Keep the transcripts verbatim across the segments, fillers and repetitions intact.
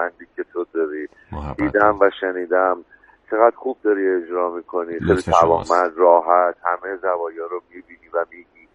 توانمندی که تو داری، دیدم و شنیدم چقدر خوب داری اجرا میکنی، خیلی توانمند، راحت، همه زوایا رو میبینی و میگی.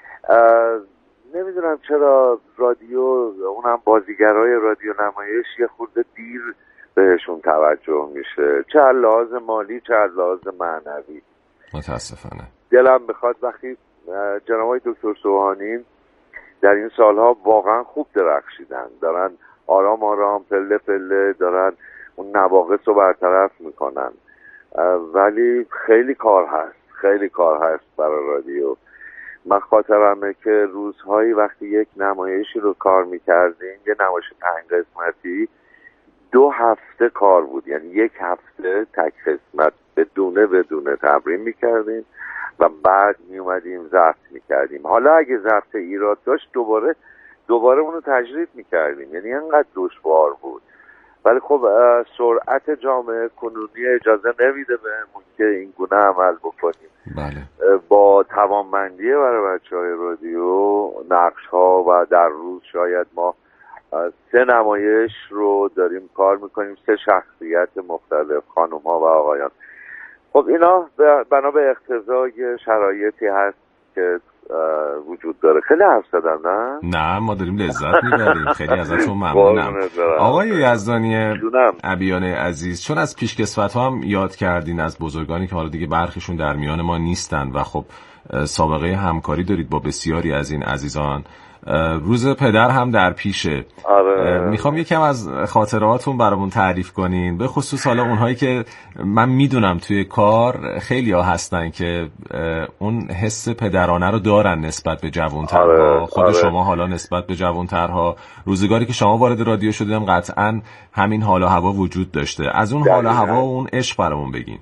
نمیدونم چرا رادیو، اونم بازیگرای رادیو نمایش یه خورده دیر بهشون توجه میشه، چه از لحاظ مالی چه از لحاظ معنوی. متاسفانه دلم بخواد وقتی جناب آقای دکتر سوهانی در این سالها واقعا خوب درخشیدن، دارن آرام آرام پله پله دارن اون نواقص رو برطرف میکنن، ولی خیلی کار هست، خیلی کار هست برای رادیو. من خاطرمه که روزهایی وقتی یک نمایشی رو کار میکردیم، یه نمایش پنج قسمتی، دو هفته کار بود، یعنی یک هفته تک قسمت بدونه بدونه تمرین میکردیم و بعد میومدیم ضبط میکردیم. حالا اگه ضبط ایراد داشت دوباره دوباره اونو تجرید میکردیم، یعنی اینقدر دشوار بود. ولی خب سرعت جامعه کنونی اجازه نمیده بهمون که این گونه عمل بکنیم. بله. با توانمندی برای بچهای رادیو نقش ها و در روز شاید ما سه نمایش رو داریم کار میکنیم، سه شخصیت مختلف، خانم ها و آقایان. خب اینا بنا به اقتضای شرایطی هست که وجود داره. خیلی حرف زدم نه؟ نه ما داریم لذت میبریم. خیلی ازتون ممنونم آقای یزدانی عبیان عزیز. چون از پیشکسوت ها هم یاد کردین، از بزرگانی که حالا دیگه برخیشون در میان ما نیستن و خب سابقه همکاری دارید با بسیاری از این عزیزان، روز پدر هم در پیشه. آره. میخوام یکم از خاطراتون برامون تعریف کنین، به خصوص حالا اونهایی که من میدونم توی کار خیلی ها هستن که اون حس پدرانه رو دارن نسبت به جوانترها. آره. خود آره. شما حالا نسبت به جوانترها، روزگاری که شما وارد رادیو شدیدم قطعا همین حال و هوا وجود داشته. از اون حال و هوا و اون عشق برامون بگین.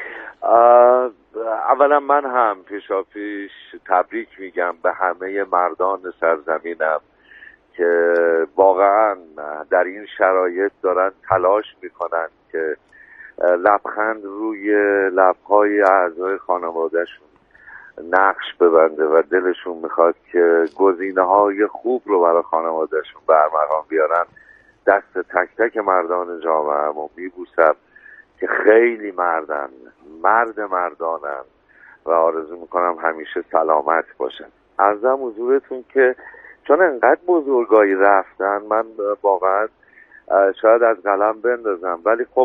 اولا من هم پیشا پیش تبریک میگم به همه مردان سرزمینم که واقعا در این شرایط دارن تلاش میکنن که لبخند روی لبهای اعضای خانوادهشون نقش ببنده و دلشون میخواد که گزینه‌های خوب رو برای خانوادهشون برمقام بیارن. دست تک تک مردان جامعه‌مون میبوسم که خیلی مردن، مرد مردانن و آرزو میکنم همیشه سلامت باشن. عرضم حضورتون که چون انقدر بزرگایی رفتن من واقعا شاید از قلم بندازم، ولی خب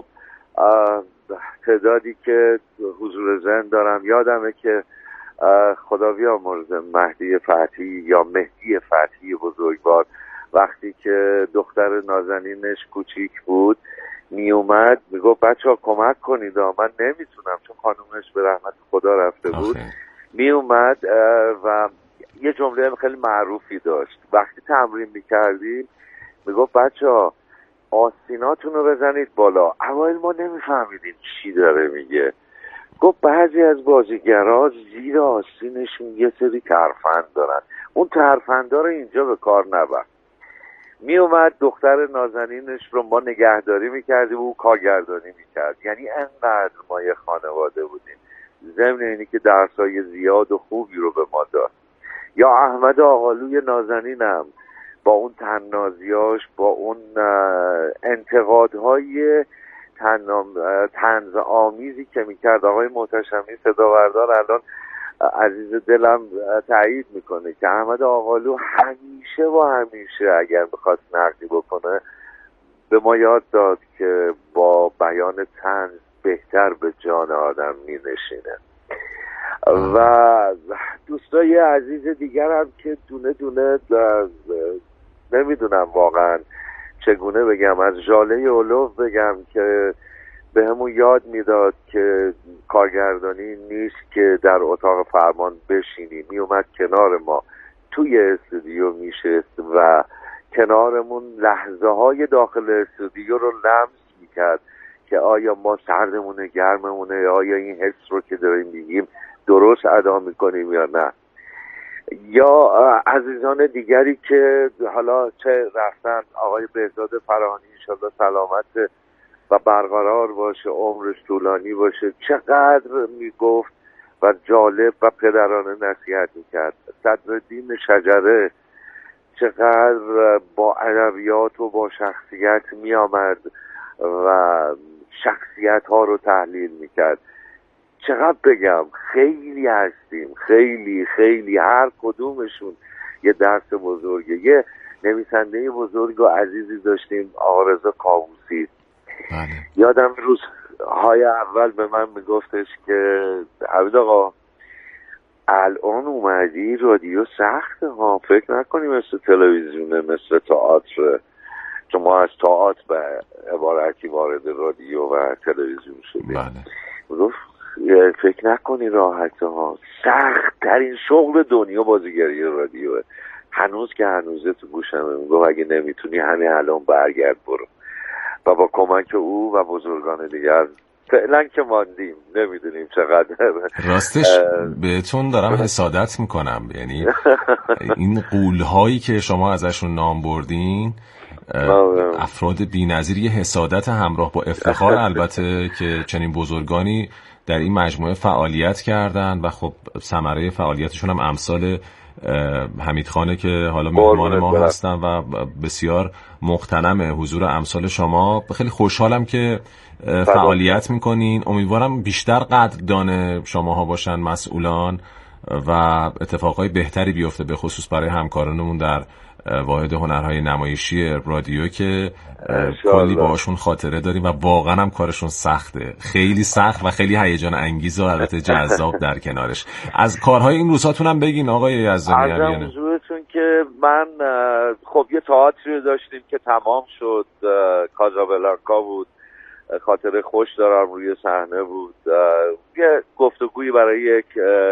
تعدادی که حضور ذهن دارم یادمه که خدا بیامرز مهدی فتحی یا مهدی فتحی بزرگوار وقتی که دختر نازنینش کوچیک بود می اومد میگفت بچه‌ها کمک کنید، من نمیتونم چون خانومش به رحمت خدا رفته بود. می اومد و یه جمله خیلی معروفی داشت وقتی تمرین میکردیم، میگفت بچه‌ها آستیناتون رو بزنید بالا. اوایل ما نمیفهمیدیم چی داره میگه. گفت بعضی از بازیگرها زیر آستینشون یه سری ترفند دارن، اون ترفندا رو اینجا به کار نبر. می اومد دختر نازنینش رو ما نگهداری میکردیم و او کارگردانی میکرد. یعنی انقدر ما یه خانواده بودیم، ضمن اینی که درسای زیاد و خوبی رو به ما داد. یا احمد آقالوی نازنینم با اون طنازیاش، با اون انتقادهای طنز آمیزی که میکرد. آقای محتشمی صداوردار الان عزیز دلم تایید میکنه که احمد آقالو همیشه و همیشه اگر بخواد نقدی بکنه به ما یاد داد که با بیان طنز بهتر به جان آدم مینشینه. و دوستای عزیز دیگر هم که دونه دونه نمیدونم واقعا چگونه بگم، از ژاله اولوف بگم که به همون یاد میداد که کارگردانی نیست که در اتاق فرمان بشینی، می اومد کنار ما توی استودیو میشست و کنارمون لحظه های داخل استودیو رو لمس میکرد که آیا ما سردمونه گرممونه، آیا این حس رو که داریم میگیم درست ادا میکنیم یا نه. یا عزیزان دیگری که حالا چه رفتن، آقای بهزاد فراهانی انشالله سلامت و برقرار باشه، عمرش طولانی باشه، چقدر میگفت و جالب و پدرانه نصیحت میکرد. صدرالدین شجره چقدر با ادبیات و با شخصیت می آمد و شخصیت ها رو تحلیل می کرد. چقدر بگم، خیلی هستیم، خیلی خیلی هر کدومشون یه درس بزرگه. یه نویسنده بزرگ و عزیزی داشتیم، آقا رضا کاووسی. بله. یادم روزهای اول به من میگفتش که عبد آقا الان اومدی رادیو سخته ها، فکر نکنی مثل تلویزیونه، مثل تئاتر، چون ما از تئاتر به عبارتی وارد رادیو و تلویزیون شدیم. بله. گفت فکر نکنی راحته ها، سخت ترین شغل دنیا بازیگری رادیوه. هنوز که هنوزه تو گوشمه. میگفت اگه نمیتونی همین الان برگرد برو. و با کمک او و بزرگان دیگر فعلا که ماندیم، نمیدونیم چقدر. راستش بهتون دارم حسادت میکنم، یعنی این غول‌هایی که شما ازشون نام بردین، افراد بی‌نظیر، یه حسادت همراه با افتخار البته که چنین بزرگانی در این مجموعه فعالیت کردن و خب ثمره فعالیتشون هم امثال حمید خانه که حالا مهمان ما هستن و بسیار مغتنم حضور امثال شما. خیلی خوشحالم که فعالیت میکنین. امیدوارم بیشتر قدردان شماها باشن مسئولان و اتفاقای بهتری بیفته، به خصوص برای همکارانمون در واحد هنرهای نمایشی رادیو که کلی باشون خاطره داریم و واقعا هم کارشون سخته، خیلی سخت و خیلی هیجان انگیز و البته جذاب در کنارش. از کارهای این روزهاتون هم بگین آقای یزدانی. عرضم حضورتون که من خب یه تئاتری داشتیم که تمام شد، کازابلانکا بود، خاطره خوش دارم، روی صحنه بود. یه گفتگویی برای یک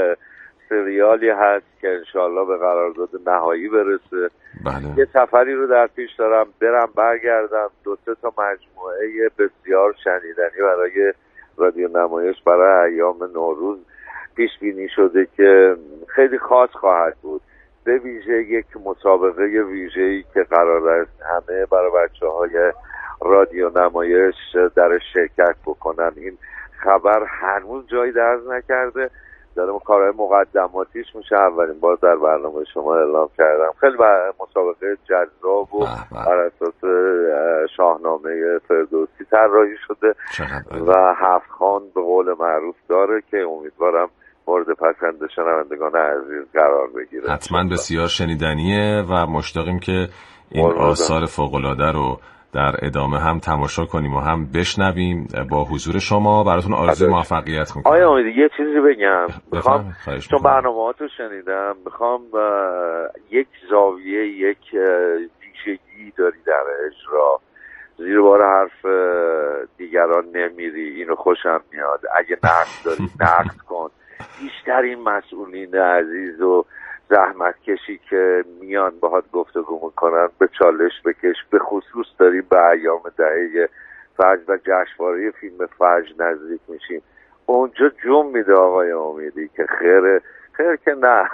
سریالی هست که انشالله به قرارداد نهایی برسه. بله. یه سفری رو در پیش دارم، برم برگردم. دو سه تا مجموعه بسیار شنیدنی برای رادیو نمایش برای ایام نوروز پیش بینی شده که خیلی خاص خواهد بود، به ویژه یک مسابقه ویژه‌ای که قرار است همه برای بچه‌های رادیو نمایش در شرکت بکنن. این خبر هنوز جایی درز نکرده، دارم کارهای مقدماتیش میشه، اولین بار در برنامه شما اعلام کردم. خیلی مسابقه جذاب و بر اساس شاهنامه فردوسی طراحی شده و هفت خوان به قول معروف داره که امیدوارم مورد پسند شنوندگان عزیز قرار بگیره. حتما بسیار شنیدنیه و مشتاقیم که این آثار فوق‌العاده رو در ادامه هم تماشا کنیم و هم بشنویم. با حضور شما براتون آرزوی موفقیت میکنم. آیا امیدی یه چیزی بگم؟ میخوام چون برنامه‌هاتو شنیدم، میخوام یک زاویه، یک ویژگی داری در اجرا، زیر بار حرف دیگران نمیری، اینو خوشم میاد. اگه نقد داری نقد کن. بیشتر این مسئولین عزیز و زحمت کشی که میان باهات گفتگو میکنن به چالش بکش. به خصوص داریم به ایام دهه فجر و جشنواره فیلم فجر نزدیک میشیم، اونجا جون میده آقای امیدی که خیره خیر که نه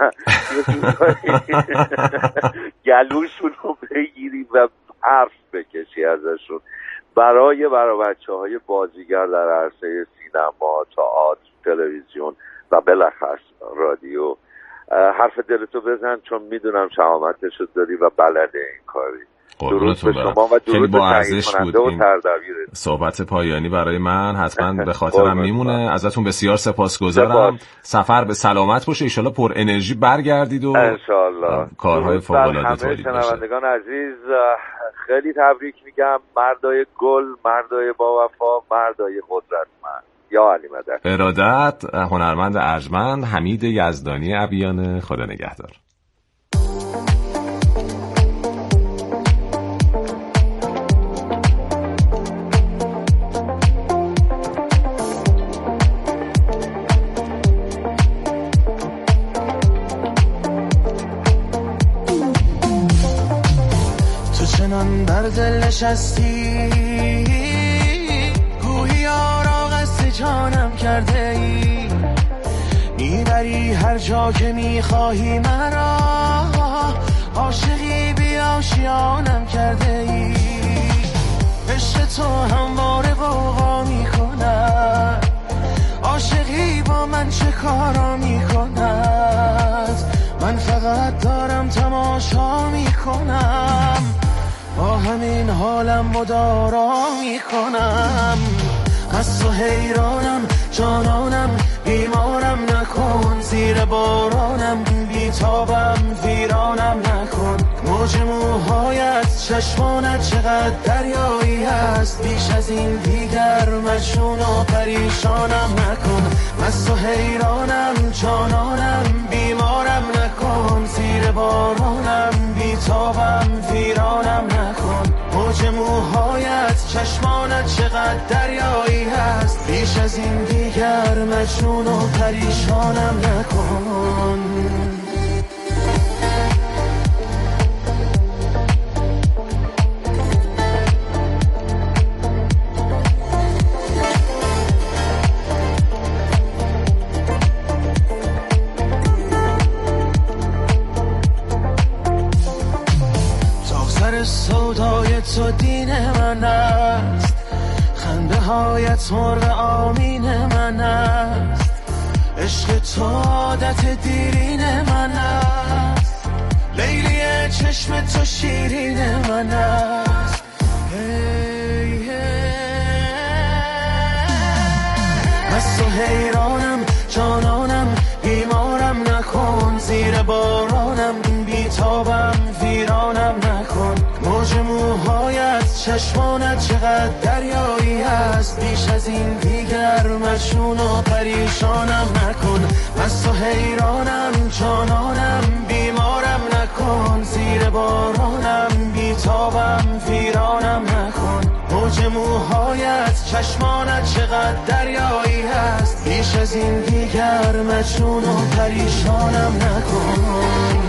گلوشون رو بگیری و حرف بکشی ازشون برای برای بچه های بازیگر در عرصه سینما، تئاتر، تلویزیون و بالاخص رادیو. حرف دلتو بزن چون میدونم شهامتشو داری و بلده این کاری. درود به شما و درود به تهیه کننده و سردبیرت. صحبت پایانی برای من حتما به خاطرم میمونه. ازتون بسیار سپاسگزارم. سفر به سلامت باشه، ان شاءالله پر انرژی برگردید و ان شاءالله کارهای فوق العاده تولید بشه. شنوندگان عزیز خیلی تبریک میگم. مردای گل، مردای با وفا، مردای قدرتمند. یا علی مدد. ارادت. هنرمند ارجمند حمید یزدانی ابیان. خدا نگهدار. تو چنان بر دل نشستی گویی آرا قصد جانم کرده ای، میبری هر جا که میخواهی مرا، عاشقی بی آشیانم کرده ای. عشق تو همواره غوغا میکند، عاشقی با من چه کارا میکند، من فقط دارم تماشا میکنم. میکنم، با همین حالم مدارا میکنم. از تو حیرانم جانانم، بیمارم نکن، زیر بارانم بیتابم ویرانم نکن. موج موهایت چشمانت چقدر دریایی هست، بیش از این دیگر مجنون و پریشانم نکن. از تو حیرانم جانانم، بیمارم نکن، زیر بارانم بیتابم ویرانم نکن. موج موهایت چشمانت چقدر دریایی هست، بیش از این دیگر مجنون و پریشانم نکن. سودای تو دین من است، خنده هایت مرغ آمین من است. عشق تو عادت دیرین من است، لیلی چشم تو شیرین من است. hey, hey. از تو حیرانم جانانم، بیمارم نکن، زیر بارانم بیتابم ویرانم نکن. موج موهایت چشمانت چقدر دریایی هست، بیش از این دیگر مجنون و پریشانم نکن. از تو حیرانم جانانم، بیمارم نکن، زیر بارانم بیتابم ویرانم نکن. موج موهایت چشمانت چقدر دریایی هست، بیش از این دیگر مجنون و پریشانم نکن.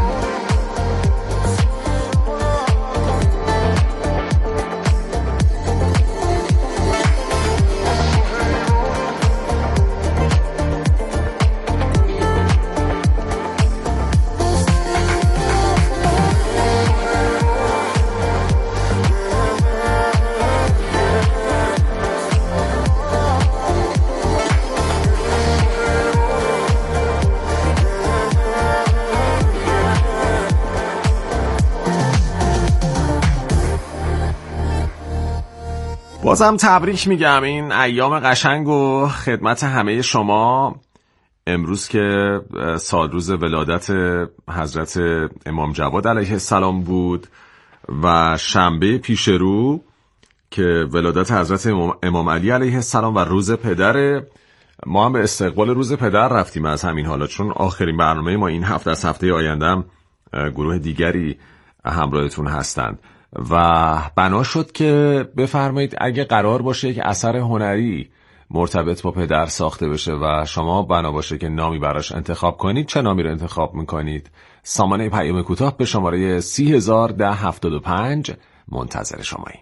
بازم تبریک میگم این ایام قشنگ و خدمت همه شما. امروز که سالروز ولادت حضرت امام جواد علیه السلام بود و شنبه پیش رو که ولادت حضرت امام علی علیه السلام و روز پدر، ما هم به استقبال روز پدر رفتیم از همین حالا، چون آخرین برنامه ما این هفته از هفته آیندهم گروه دیگری همراهتون هستند و بنا شد که بفرمایید اگه قرار باشه که اثر هنری مرتبط با پدر ساخته بشه و شما بنا باشه که نامی براش انتخاب کنید، چه نامی رو انتخاب میکنید؟ سامانه پیام کوتاه به شماره سی هزار ده هفتاد و پنج منتظر شماییم.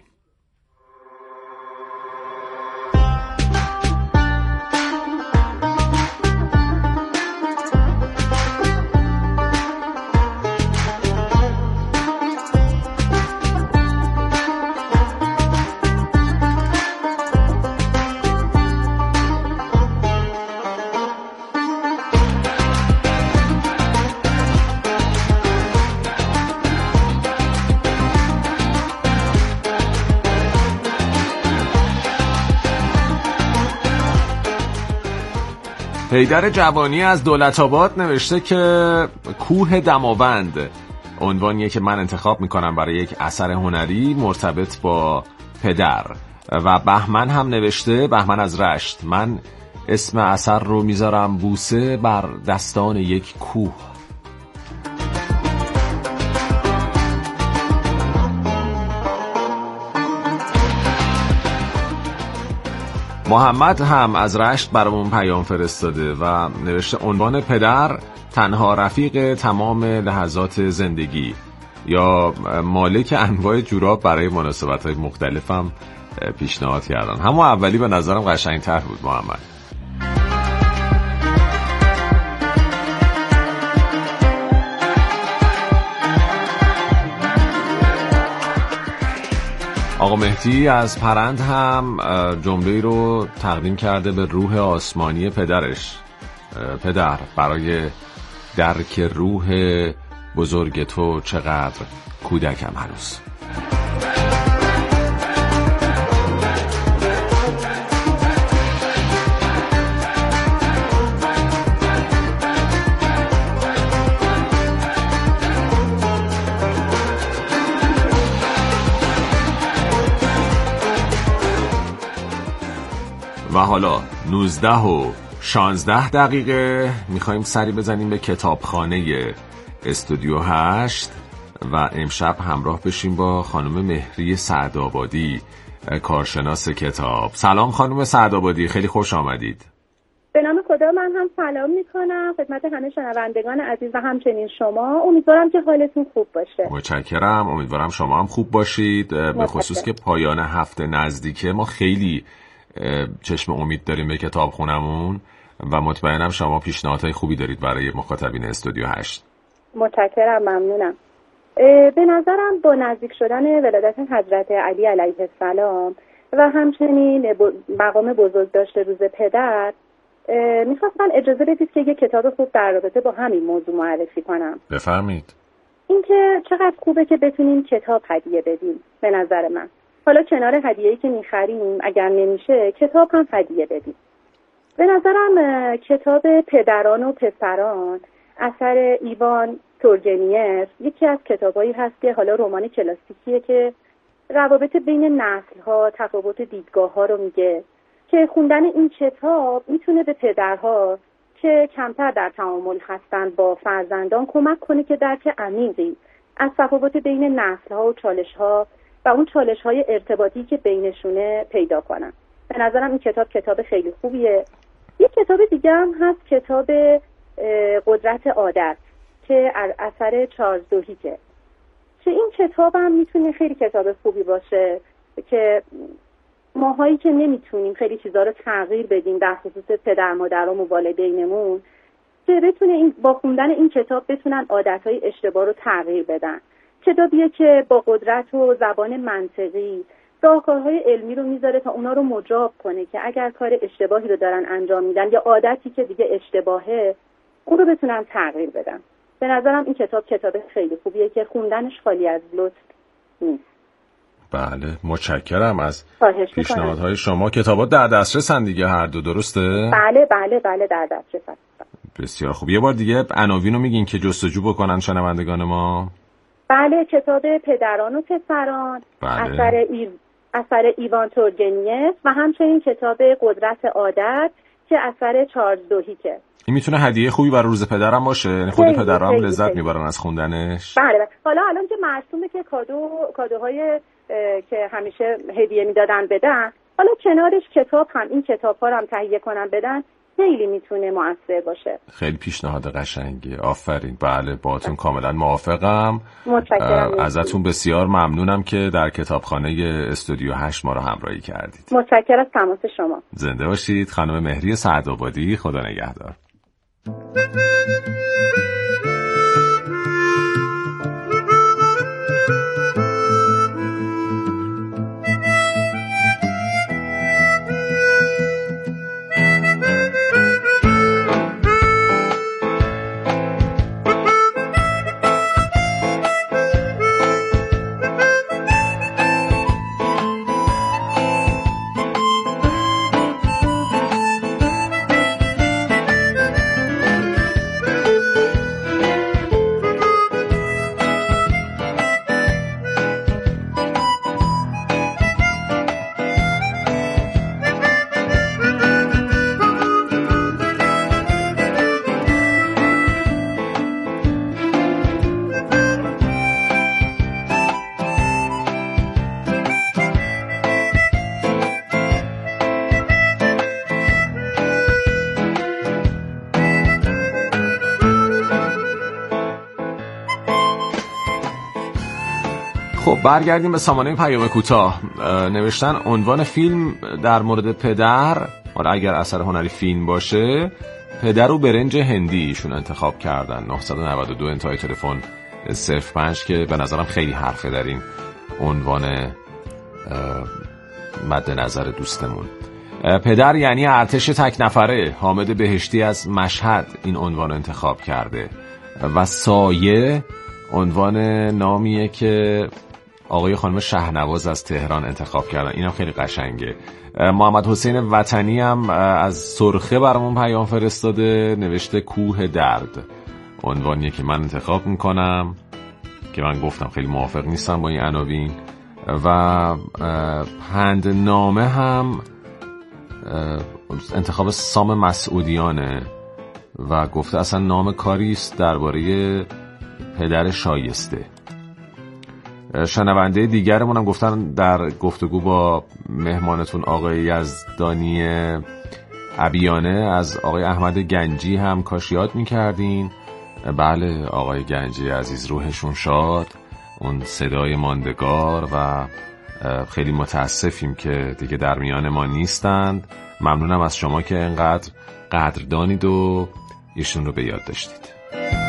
حیدر جوانی از دولت‌آباد نوشته که کوه دماوند عنوانیه که من انتخاب میکنم برای یک اثر هنری مرتبط با پدر. و بهمن هم نوشته، بهمن از رشت، من اسم اثر رو میذارم بوسه بر دستان یک کوه. محمد هم از رشت برامون پیام فرستاده و نوشته عنوان پدر تنها رفیق تمام لحظات زندگی، یا مالک انواع جوراب برای مناسبت‌های مختلفم پیشنهاد کردن. همون اولی به نظرم قشنگتر بود محمد. آقا مهدی از پرند هم جمله‌ای رو تقدیم کرده به روح آسمانی پدرش. پدر، برای درک روح بزرگ تو چقدر کودکم هنوز. و حالا نوزده و شانزده دقیقه میخواییم سری بزنیم به کتابخانه استودیو هشت و امشب همراه بشیم با خانم مهری سعدآبادی، کارشناس کتاب. سلام خانم سعدآبادی، خیلی خوش آمدید. به نام خدا من هم سلام میکنم خدمت همه شنوندگان عزیز و همچنین شما. امیدوارم که حالتون خوب باشه. متشکرم، امیدوارم شما هم خوب باشید. به خصوص که پایان هفته نزدیکه، ما خیلی چشم امید داریم به کتابخونمون و مطمئنم شما پیشنهادهای خوبی دارید برای مخاطبین استودیو هشت. متشکرم، ممنونم. به نظرم با نزدیک شدن ولادت حضرت علی علیه السلام و همچنین مقام بزرگداشت روز پدر، میخواستم اجازه بدید که یک کتاب خوب در رابطه با همین موضوع معرفی کنم. بفرمایید. اینکه چقدر خوبه که بتونیم کتاب هدیه بدیم. به نظر من حالا کنار هدیه‌ای که می‌خریم اگر نمیشه کتاب هم هدیه بدیم. به نظرم کتاب پدران و پسران اثر ایوان تورگنیف یکی از کتابایی هست که حالا رمان کلاسیکیه که روابط بین نسل‌ها، تفاوت دیدگاه‌ها رو میگه که خوندن این کتاب میتونه به پدرها که کمتر در تعامل هستن با فرزندان کمک کنه که درک عمیقی از تفاوت بین نسل‌ها و چالش‌ها و اون چالش‌های ارتباطی که بینشونه پیدا کنن. به نظرم این کتاب کتاب خیلی خوبیه. یک کتاب دیگه هم هست، کتاب قدرت عادت که اثر چارلز دوهیکه که این کتاب هم میتونه خیلی کتاب خوبی باشه که ماهایی که نمیتونیم خیلی چیزا رو تغییر بدیم در خصوص پدر مادرام و والدینمون، که بتونه این با خوندن این کتاب بتونن عادتهای اشتباه رو تغییر بدن. کتابیه که با قدرت و زبان منطقی راهکارهای علمی رو میذاره تا اونا رو مجاب کنه که اگر کار اشتباهی رو دارن انجام میدن یا عادتی که دیگه اشتباهه اون رو بتونن تغییر بدن. به نظرم این کتاب کتاب خیلی خوبیه که خوندنش خالی از لطف نیست. بله، متشکرم از پیشنهادهای شما. کتابات در دسترسن دیگه هر دو، درسته؟ بله بله بله در دسترس هستن. بسیار خوب. یه بار دیگه عناوین رو میگین که جستجو بکنن شنوندگان ما. بله، کتاب پدران و پسران، بله. اثر ای... اثر ایوان تورگنیف و همچنین کتاب قدرت عادت که اثر چارلز دوهیکه. این میتونه هدیه خوبی برای روز پدرم باشه، یعنی خود پدرام لذت میبرن از خوندنش. بله بله. حالا الان که مرسومه که کادو کادوهای که همیشه هدیه میدادن بدن، حالا کنارش کتاب هم، این کتاب‌ها رو هم تهیه کنن بدن، خیلی میتونه مؤثر باشه. خیلی پیشنهاد قشنگی. آفرین. بله، باهاتون کاملا موافقم. متشکرم. ازتون بسیار ممنونم که در کتابخانه استودیو هشت ما رو همراهی کردید. متشکرم از تماس شما. زنده باشید. خانم مهری سعدآبادی، خدا نگهدار. خب برگردیم به سامانه پیام کوتاه. نوشتن عنوان فیلم در مورد پدر، حالا اگر اثر هنری فیلم باشه، پدر و برنج هندی ایشون انتخاب کردن. نه نه دو انتهای تلفن صفر پنج که به نظرم خیلی حرفه در این عنوان مد نظر دوستمون. پدر یعنی ارتش تک نفره. حامد بهشتی از مشهد این عنوان انتخاب کرده. و سایه عنوان نامیه که آقای خانم شهنواز از تهران انتخاب کردن. اینم خیلی قشنگه. محمد حسین وطنی هم از سرخه برامون پیام فرستاده، نوشته کوه درد، عنوانیه که من انتخاب میکنم که من گفتم خیلی موافق نیستم با این عناوین. و هندنامه هم انتخاب سام مسعودیانه و گفته اصلا نام کاریست درباره پدر شایسته. شنونده دیگرمون هم گفتن در گفتگو با مهمانتون آقای یزدانی عبیانه از آقای احمد گنجی هم کاش یاد میکردین. بله آقای گنجی عزیز، روحشون شاد، اون صدای ماندگار، و خیلی متاسفیم که دیگه در میان ما نیستند. ممنونم از شما که انقدر قدردانید و ایشون رو به یاد داشتید.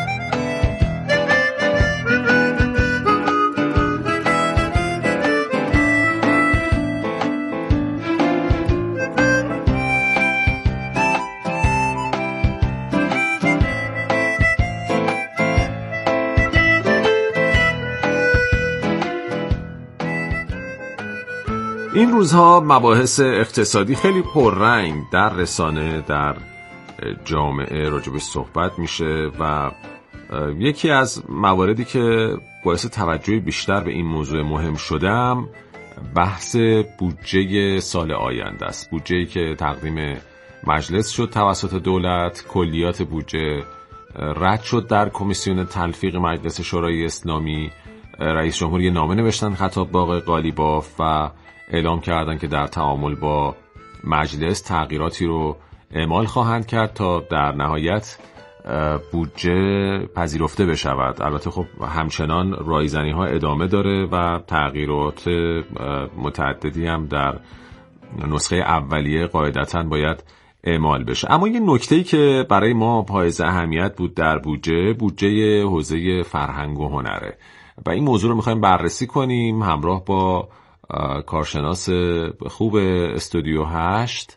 این روزها مباحث اقتصادی خیلی پررنگ در رسانه، در جامعه راجبش صحبت میشه و یکی از مواردی که باعث توجه بیشتر به این موضوع مهم شدم بحث بودجه سال آینده است. بودجه‌ای که تقدیم مجلس شد توسط دولت، کلیات بودجه رد شد در کمیسیون تلفیق مجلس شورای اسلامی. رئیس جمهور یه نامه نوشتن خطاب به آقای قالیباف و اعلام کردن که در تعامل با مجلس تغییراتی رو اعمال خواهند کرد تا در نهایت بودجه پذیرفته بشود. البته خب همچنان رایزنی ها ادامه داره و تغییرات متعددی هم در نسخه اولیه قاعدتاً باید اعمال بشه. اما یه نکته‌ای که برای ما حائز اهمیت بود در بودجه، بودجه حوزه فرهنگ و هنره و این موضوع رو می‌خوایم بررسی کنیم همراه با کارشناس خوب استودیو هشت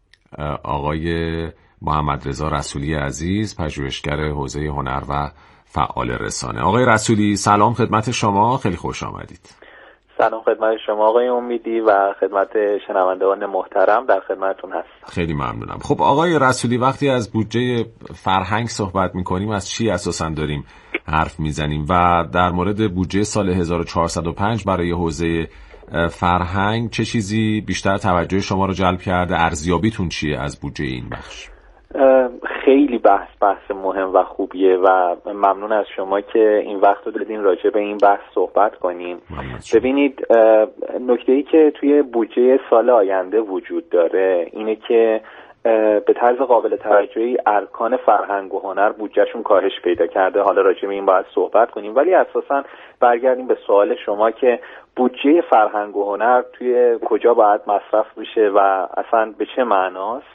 آقای محمد رضا رسولی عزیز، پژوهشگر حوزه هنر و فعال رسانه. آقای رسولی سلام خدمت شما، خیلی خوش آمدید. سلام خدمت شما آقای امیدی و خدمت شنوندگان محترم، در خدمتتون هستم. خیلی ممنونم. خب آقای رسولی، وقتی از بودجه فرهنگ صحبت می‌کنیم از چی اساساً داریم حرف میزنیم و در مورد بودجه سال هزار و چهارصد و پنج برای حوزه فرهنگ چه چیزی بیشتر توجه شما رو جلب کرده؟ ارزیابیتون چیه از بودجه این بخش؟ خیلی بحث بحث مهم و خوبیه و ممنون از شما که این وقت رو دادین راجع به این بحث صحبت کنیم. ببینید، نکته‌ای که توی بودجه سال آینده وجود داره اینه که به طرز قابل توجهی ارکان فرهنگ و هنر بودجهشون کاهش پیدا کرده. حالا راجع به این باید صحبت کنیم، ولی اساساً برگردیم به سوال شما که بودجه فرهنگ و هنر توی کجا باید مصرف بشه و اصلا به چه معناست.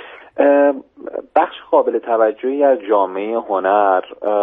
بخش قابل توجهی از جامعه هنر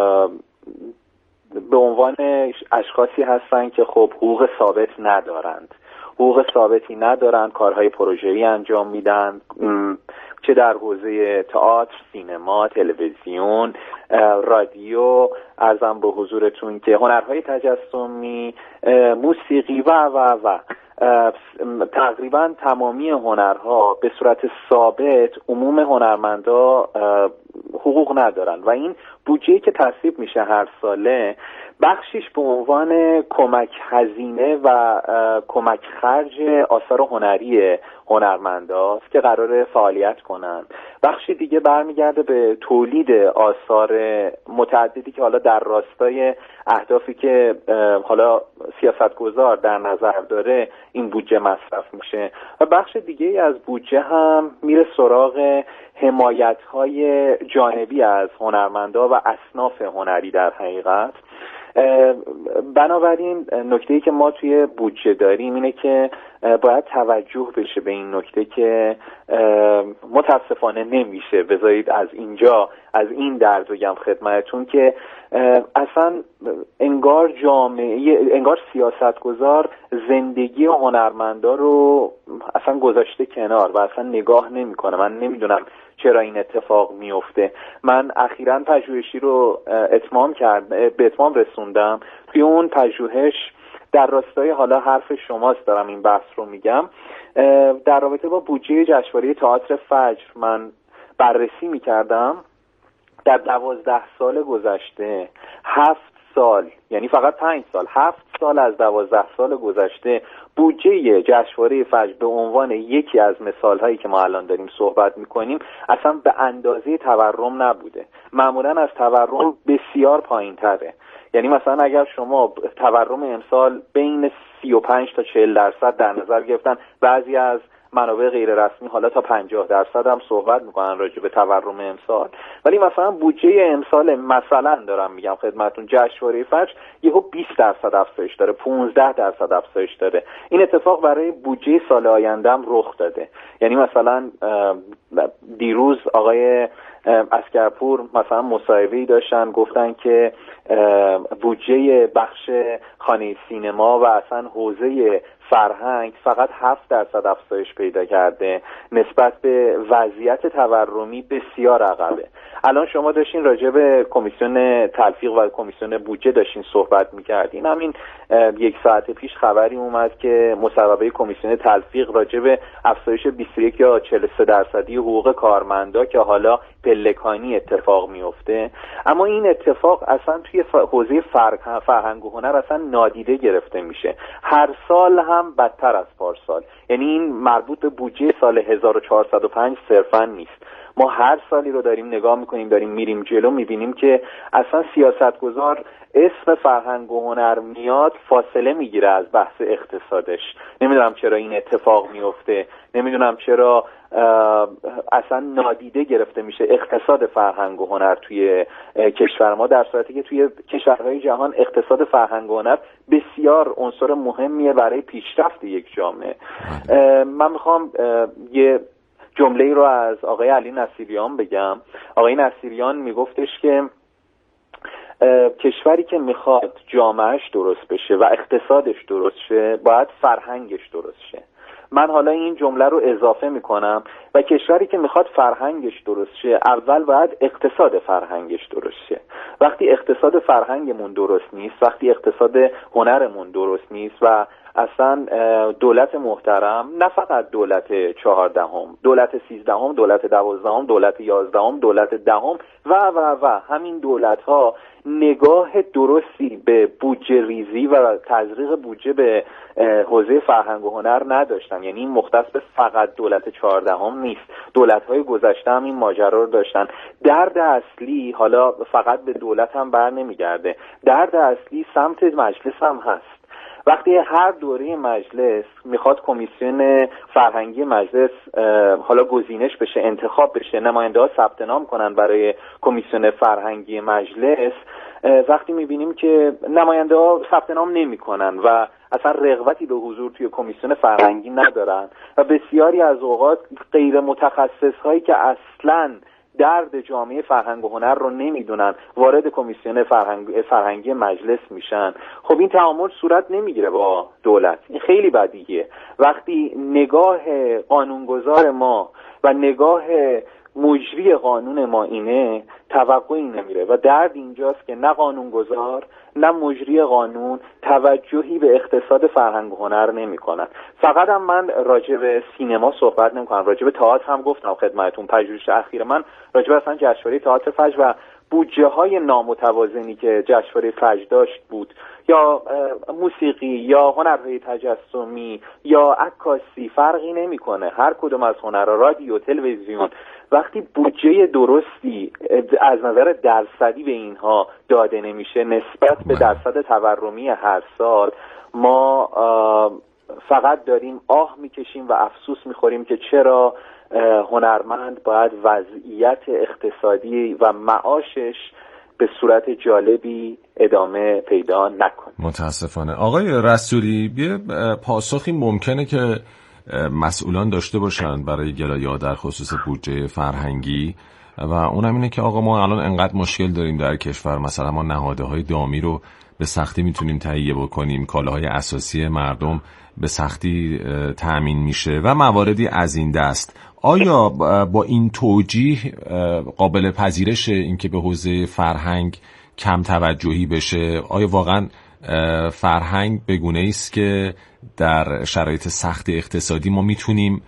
به عنوان اشخاصی هستن که خب حقوق ثابت ندارند، حقوق ثابتی ندارند، کارهای پروژه‌ای انجام میدن، چه در حوزه تئاتر، سینما، تلویزیون، رادیو، عرضم به حضورتون که هنرهای تجسمی، موسیقی و و و تقریبا تمامی هنرها به صورت ثابت عموم هنرمندا حقوق ندارن و این بودجه‌ای که تصویب میشه هر ساله بخشیش به عنوان کمک هزینه و کمک خرج آثار هنری هنرمنداست که قراره فعالیت کنن. بخشی دیگه برمیگرده به تولید آثار متعددی که حالا در راستای اهدافی که حالا سیاستگزار در نظر داره این بودجه مصرف میشه و بخش دیگه از بودجه هم میره سراغ حمایت‌های جانبی از هنرمندا و اصناف هنری در حقیقت. بنابراین نکته‌ای که ما توی بودجه داریم اینه که باید توجه بشه به این نکته که متاسفانه نمیشه. بذارید از اینجا از این درد بگم خدمتتون که اصلا انگار جامعه، انگار سیاستگزار زندگی هنرمندا رو اصلا گذاشته کنار و اصلا نگاه نمیکنه. من نمیدونم چرا این اتفاق میفته. من اخیراً پژوهشی رو اتمام کرد به اتمام رسوندم. توی اون پژوهش در راستای حالا حرف شماست دارم این بحث رو میگم، در رابطه با بودجه جشنواره تئاتر فجر من بررسی میکردم. در دوازده سال گذشته هفت سال، یعنی فقط پنج سال، هفت سال از دوازده سال گذشته بودجه جشنواره فجر به عنوان یکی از مثالهایی که ما الان داریم صحبت میکنیم اصلا به اندازه تورم نبوده. معمولا از تورم بسیار پایین تره. یعنی مثلا اگر شما تورم امسال بین سی و پنج تا چهل درصد در نظر گرفتن، بعضی از منابع غیر رسمی حالا تا پنجاه درصد هم صحبت میکنن راجع به تورم امسال، ولی مثلا بودجه امسال مثلا دارم میگم خدمتتون جشنواره فجر یهو بیست درصد افزایش داره، پانزده درصد افزایش داره. این اتفاق برای بودجه سال آینده هم رخ داده. یعنی مثلا دیروز آقای اسکرپور مثلا مصاحبه‌ای داشتن، گفتن که بودجه بخش خانه سینما و اصلا حوزه فرهنگ فقط هفت درصد افزایش پیدا کرده، نسبت به وضعیت تورمی بسیار عقبه. الان شما داشتین راجع به کمیسیون تلفیق و کمیسیون بودجه داشتین صحبت می‌کردین. همین یک ساعت پیش خبری اومد که مصوبه کمیسیون تلفیق راجع به افزایش بیست و یک یا چهل و سه درصدی حقوق کارمندا که حالا پلکانی اتفاق میفته، اما این اتفاق اصلا توی حوزه فرهنگ و هنر اصلا نادیده گرفته میشه. هر سال هم بدتر از پارسال. یعنی این مربوط به بودجه سال هزار و چهارصد و پنج صرفا نیست. ما هر سالی رو داریم نگاه میکنیم، داریم میریم جلو، میبینیم که اصلا سیاستگزار اسم فرهنگ و هنر میاد فاصله میگیره از بحث اقتصادش. نمیدونم چرا این اتفاق میفته، نمیدونم چرا اصلا نادیده گرفته میشه اقتصاد فرهنگ و هنر توی کشور ما، در صورتی که توی کشورهای جهان اقتصاد فرهنگ و هنر بسیار عنصر مهمیه برای پیشرفت یک جامعه. من میخوام یه جمله رو از آقای علی نصیریان بگم. آقای نصیریان میگفتش که کشوری که میخواد جامعهش درست بشه و اقتصادش درست شه باید فرهنگش درست شه. من حالا این جمله رو اضافه میکنم و کشوری که میخواد فرهنگش درست شه اول باید اقتصاد فرهنگش درست شه. وقتی اقتصاد فرهنگمون درست نیست، وقتی اقتصاد هنرمون درست نیست و اصلا دولت محترم، نه فقط دولت چهاردهم، دولت سیزدهم، دولت دوازدهم، دولت یازدهم، دولت دهم و و و همین دولت ها نگاه درستی به بودجه ریزی و تزریق بودجه به حوزه فرهنگ و هنر نداشتن. یعنی این مختص به فقط دولت چهاردهم نیست، دولت های گذشته هم این ماجرا رو داشتن. درد اصلی حالا فقط به دولت هم بر نمیگرده، درد اصلی سمت مجلس هم هست. وقتی هر دوره مجلس میخواد کمیسیون فرهنگی مجلس حالا گزینش بشه، انتخاب بشه، نماینده ها ثبت نام کنن برای کمیسیون فرهنگی مجلس، وقتی میبینیم که نماینده ها ثبت نام نمی کنن و اصلا رغبتی به حضور توی کمیسیون فرهنگی ندارن و بسیاری از اوقات غیر متخصص هایی که اصلاً درد جامعه فرهنگ و هنر رو نمیدونن وارد کمیسیون فرهنگ فرهنگی مجلس میشن. خب این تعامل صورت نمیگیره با دولت. این خیلی بدیهیه. وقتی نگاه قانونگذار ما و نگاه مجری قانون ما اینه، توقعی نمیره و درد اینجاست که نه قانونگذار نه مجری قانون توجهی به اقتصاد فرهنگ و هنر نمیکنن. فقط هم من راجع به سینما صحبت نمیکنم، راجع به تئاتر هم گفتم خدمتتون. پژوهش اخیر من راجع به اصلا جشنواره تئاتر فجر و بودجه های نامتوازنی که جشنواره فجر داشت بود، یا موسیقی یا هنرهای تجسمی یا عکاسی، فرقی نمیکنه. هر کدوم از هنرها، رادیو، تلویزیون، وقتی بودجه درستی از نظر درصدی به اینها داده نمیشه نسبت به درصد تورمی هر سال، ما فقط داریم آه میکشیم و افسوس میخوریم که چرا هنرمند باید وضعیت اقتصادی و معاشش به صورت جالبی ادامه پیدا نکنه. متاسفانه. آقای رسولی، یه پاسخی ممکنه که مسئولان داشته باشن برای گلایه‌ها در خصوص بودجه فرهنگی، و اونم اینه که آقا ما الان انقدر مشکل داریم در کشور، مثلا ما نهادهای دامی رو به سختی میتونیم تهیه بکنیم، کالاهای اساسی مردم به سختی تأمین میشه و مواردی از این دست. آیا با این توجیه قابل پذیرش این که به حوزه فرهنگ کم توجهی بشه؟ آیا واقعا فرهنگ به گونه‌ای است که در شرایط سخت اقتصادی ما میتونیم